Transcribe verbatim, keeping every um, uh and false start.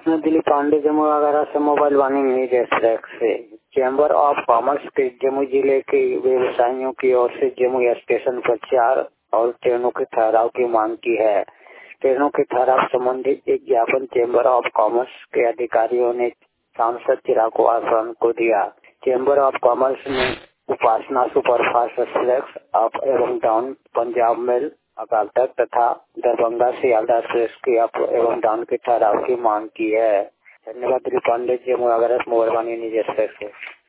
मैं दिलीप पांडे जम्मू वगैरह से मोबाइल वाणी ट्रैक से चैम्बर ऑफ कॉमर्स के जम्मू जिले के व्यवसायियों की ओर से जम्मू स्टेशन पर चार और ट्रेनों के ठहराव की मांग की है। ट्रेनों के ठहराव संबंधी एक ज्ञापन चैम्बर ऑफ कॉमर्स के अधिकारियों ने सांसद चिराग पासवान को दिया। चैम्बर ऑफ कॉमर्स ने उपासना सुपरफास्ट एक्सप्रेस अप एवं डाउन, पंजाब मेल अकाल तक तथा दरभंगा सियालदह एक्सप्रेस की अप एवं डाउन के ठहराव की मांग की है। धन्यवाद। दिलीप पांडे जम्मू वगैरह मोबाइल वाणी निजी एक्सप्रेस से।